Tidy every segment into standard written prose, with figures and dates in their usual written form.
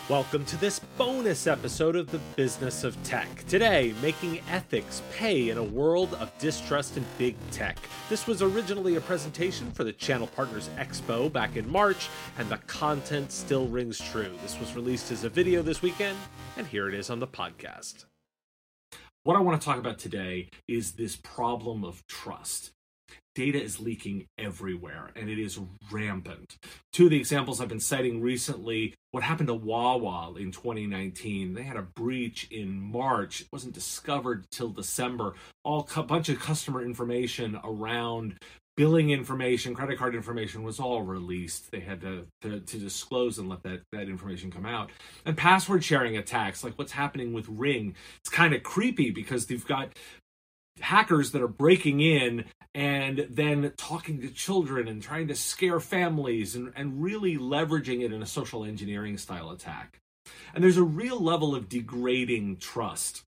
Welcome to this bonus episode of the Business of Tech. Today, making ethics pay in a world of distrust in big tech. This was originally a presentation for the Channel Partners Expo back in March, and the content still rings true. This was released as a video this weekend, and here it is on the podcast. What I want to talk about today is this problem of trust. Data is leaking everywhere, and it is rampant. Two of the examples I've been citing recently, what happened to Wawa in 2019. They had a breach in March. It wasn't discovered till December. A bunch of customer information around billing information, credit card information was all released. They had to disclose and let that information come out. And password sharing attacks, like what's happening with Ring, it's kind of creepy because they've got hackers that are breaking in and then talking to children and trying to scare families and really leveraging it in a social engineering style attack. And there's a real level of degrading trust.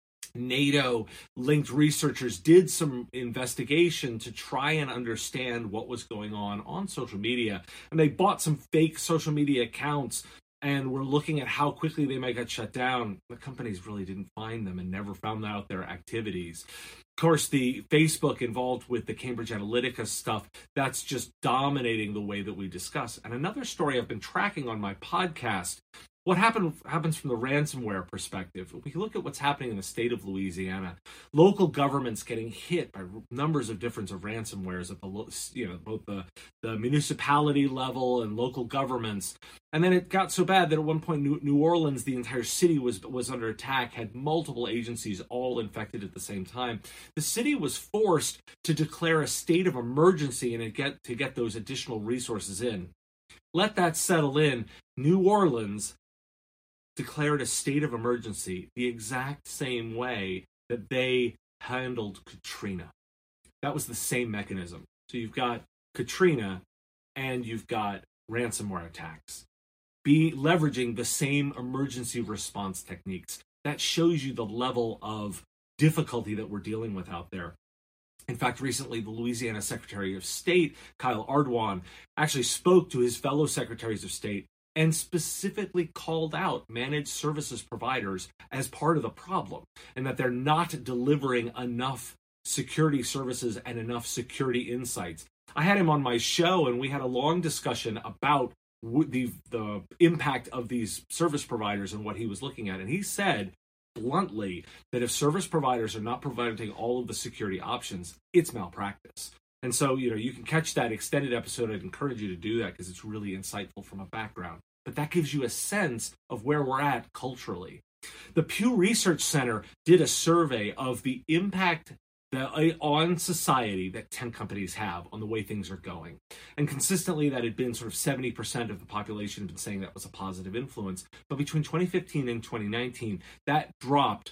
NATO-linked researchers did some investigation to try and understand what was going on social media. And they bought some fake social media accounts and we're looking at how quickly they might get shut down. The companies really didn't find them and never found out their activities. Of course, the Facebook involved with the Cambridge Analytica stuff, that's just dominating the way that we discuss. And another story I've been tracking on my podcast, what happens from the ransomware perspective. We look at what's happening in the state of Louisiana. Local governments getting hit by numbers of different ransomwares at both the municipality level and local governments. And then it got so bad that at one point New Orleans, the entire city was under attack, had multiple agencies all infected at the same time. The city was forced to declare a state of emergency and to get those additional resources in. Let that settle in. New Orleans declared a state of emergency the exact same way that they handled Katrina. That was the same mechanism. So you've got Katrina and you've got ransomware attacks. Leveraging the same emergency response techniques. That shows you the level of difficulty that we're dealing with out there. In fact, recently, the Louisiana Secretary of State, Kyle Ardoin, actually spoke to his fellow secretaries of state and specifically called out managed services providers as part of the problem and that they're not delivering enough security services and enough security insights. I had him on my show and we had a long discussion about the impact of these service providers and what he was looking at. And he said bluntly that if service providers are not providing all of the security options, it's malpractice. And so, you can catch that extended episode. I'd encourage you to do that because it's really insightful from a background. But that gives you a sense of where we're at culturally. The Pew Research Center did a survey of the impact on society that tech companies have on the way things are going. And consistently that had been sort of 70% of the population had been saying that was a positive influence. But between 2015 and 2019, that dropped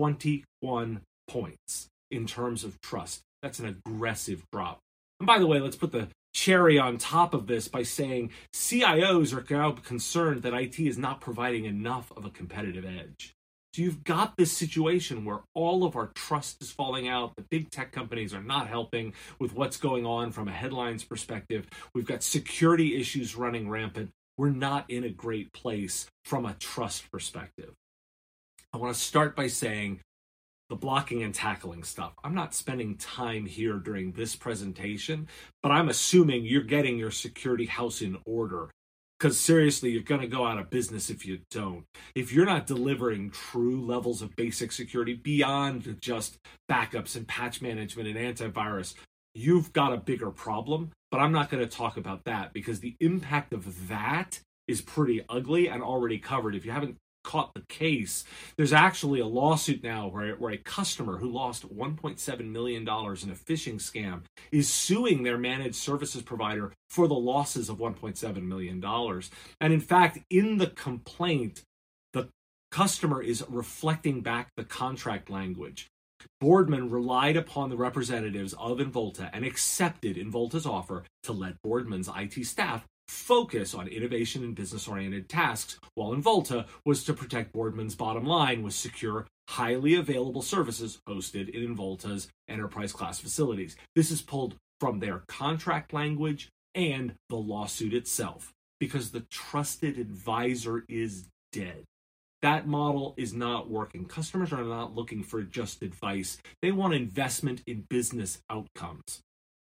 21 points in terms of trust. That's an aggressive drop. And by the way, let's put the cherry on top of this by saying CIOs are now concerned that IT is not providing enough of a competitive edge. So you've got this situation where all of our trust is falling out. The big tech companies are not helping with what's going on from a headlines perspective. We've got security issues running rampant. We're not in a great place from a trust perspective. I want to start by saying the blocking and tackling stuff. I'm not spending time here during this presentation, but I'm assuming you're getting your security house in order. Because seriously, you're going to go out of business if you don't. If you're not delivering true levels of basic security beyond just backups and patch management and antivirus, you've got a bigger problem. But I'm not going to talk about that because the impact of that is pretty ugly and already covered. If you haven't caught the case, there's actually a lawsuit now where a customer who lost $1.7 million in a phishing scam is suing their managed services provider for the losses of $1.7 million. And in fact, in the complaint, the customer is reflecting back the contract language. Boardman relied upon the representatives of Involta and accepted Involta's offer to let Boardman's IT staff focus on innovation and business-oriented tasks, while Involta was to protect Boardman's bottom line with secure, highly available services hosted in Involta's enterprise-class facilities. This is pulled from their contract language and the lawsuit itself, because the trusted advisor is dead. That model is not working. Customers are not looking for just advice. They want investment in business outcomes.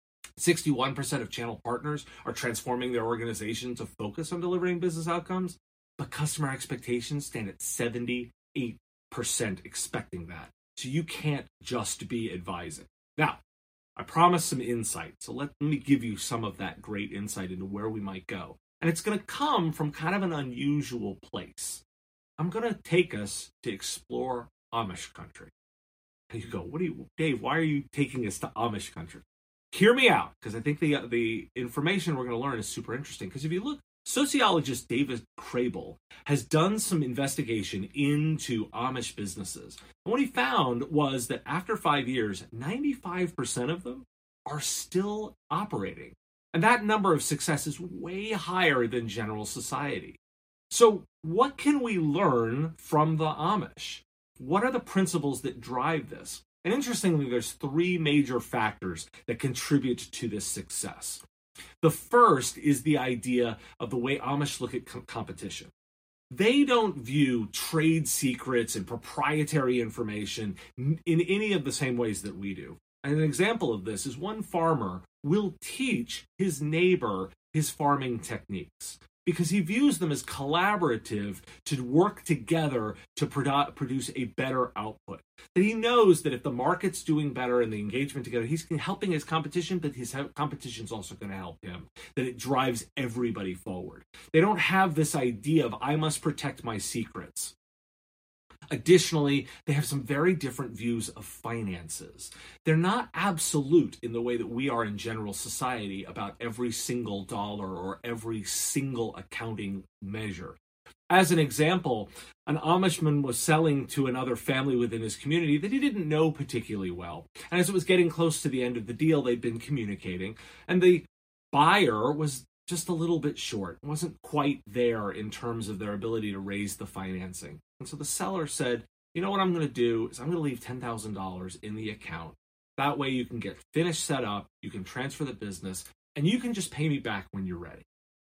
61% of channel partners are transforming their organization to focus on delivering business outcomes, but customer expectations stand at 78% expecting that. So you can't just be advising. Now, I promised some insight, so let me give you some of that great insight into where we might go. And it's going to come from kind of an unusual place. I'm going to take us to explore Amish country. And you go, Dave, why are you taking us to Amish country? Hear me out, because I think the information we're going to learn is super interesting. Because if you look, sociologist David Crable has done some investigation into Amish businesses. And what he found was that after 5 years, 95% of them are still operating. And that number of success is way higher than general society. So what can we learn from the Amish? What are the principles that drive this? And interestingly, there's 3 major factors that contribute to this success. The first is the idea of the way Amish look at competition. They don't view trade secrets and proprietary information in any of the same ways that we do. And an example of this is one farmer will teach his neighbor his farming techniques, because he views them as collaborative to work together to produce a better output. That he knows that if the market's doing better and the engagement together, he's helping his competition, but his competition's also going to help him. That it drives everybody forward. They don't have this idea of, I must protect my secrets. Additionally, they have some very different views of finances. They're not absolute in the way that we are in general society about every single dollar or every single accounting measure. As an example, an Amishman was selling to another family within his community that he didn't know particularly well. And as it was getting close to the end of the deal, they'd been communicating, and the buyer was just a little bit short, wasn't quite there in terms of their ability to raise the financing. And so the seller said, you know what I'm going to do is I'm going to leave $10,000 in the account. That way you can get finished set up, you can transfer the business, and you can just pay me back when you're ready.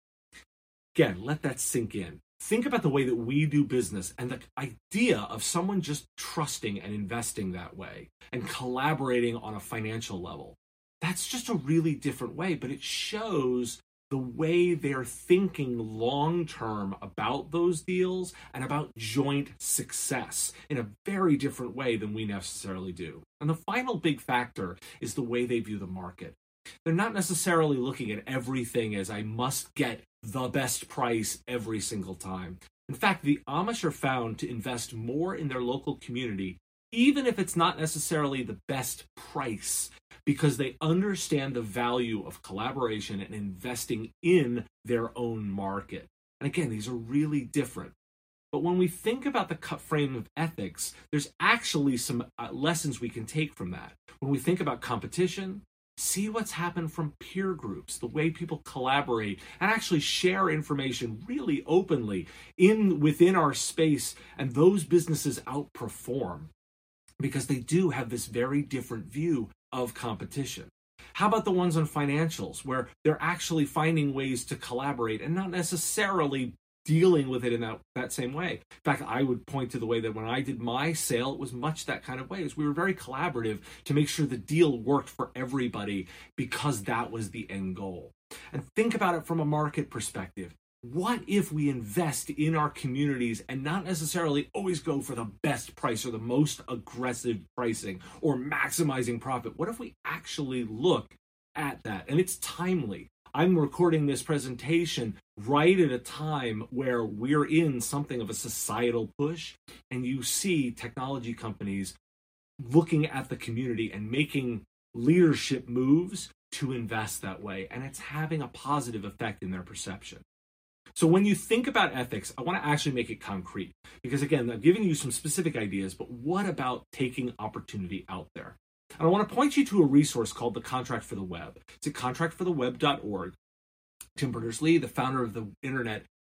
Again, let that sink in. Think about the way that we do business and the idea of someone just trusting and investing that way and collaborating on a financial level. That's just a really different way, but it shows the way they're thinking long-term about those deals and about joint success in a very different way than we necessarily do. And the final big factor is the way they view the market. They're not necessarily looking at everything as I must get the best price every single time. In fact, the Amish are found to invest more in their local community, even if it's not necessarily the best price, because they understand the value of collaboration and investing in their own market. And again, these are really different. But when we think about the frame of ethics, there's actually some lessons we can take from that. When we think about competition, see what's happened from peer groups, the way people collaborate and actually share information really openly within our space, and those businesses outperform because they do have this very different view of competition. How about the ones on financials, where they're actually finding ways to collaborate and not necessarily dealing with it in that same way? In fact, I would point to the way that when I did my sale, it was much that kind of way. We were very collaborative to make sure the deal worked for everybody because that was the end goal. And think about it from a market perspective. What if we invest in our communities and not necessarily always go for the best price or the most aggressive pricing or maximizing profit? What if we actually look at that? And it's timely. I'm recording this presentation right at a time where we're in something of a societal push, and you see technology companies looking at the community and making leadership moves to invest that way, and it's having a positive effect in their perception. So when you think about ethics, I want to actually make it concrete, because again, I'm giving you some specific ideas, but what about taking opportunity out there? And I want to point you to a resource called The Contract for the Web. It's at contractfortheweb.org. Tim Berners-Lee, the founder of the internet,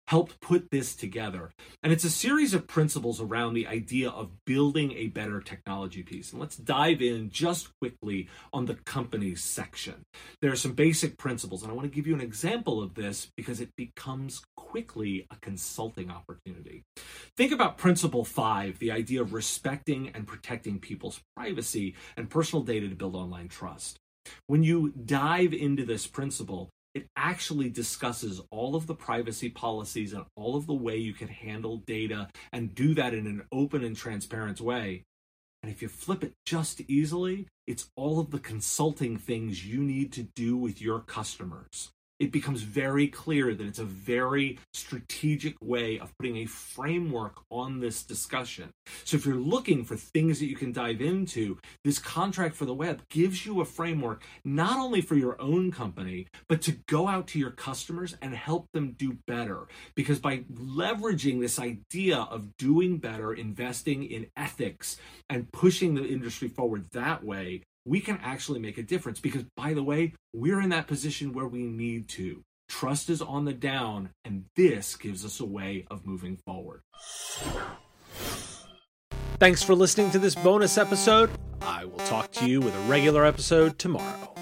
helped put this together. And it's a series of principles around the idea of building a better technology piece. And let's dive in just quickly on the companies section. There are some basic principles, and I want to give you an example of this because it becomes quickly a consulting opportunity. Think about principle 5, the idea of respecting and protecting people's privacy and personal data to build online trust. When you dive into this principle, it actually discusses all of the privacy policies and all of the way you can handle data and do that in an open and transparent way. And if you flip it just easily, it's all of the consulting things you need to do with your customers. It becomes very clear that it's a very strategic way of putting a framework on this discussion. So if you're looking for things that you can dive into, this contract for the web gives you a framework not only for your own company, but to go out to your customers and help them do better. Because by leveraging this idea of doing better, investing in ethics, and pushing the industry forward that way, we can actually make a difference because, by the way, we're in that position where we need to. Trust is on the down, and this gives us a way of moving forward. Thanks for listening to this bonus episode. I will talk to you with a regular episode tomorrow.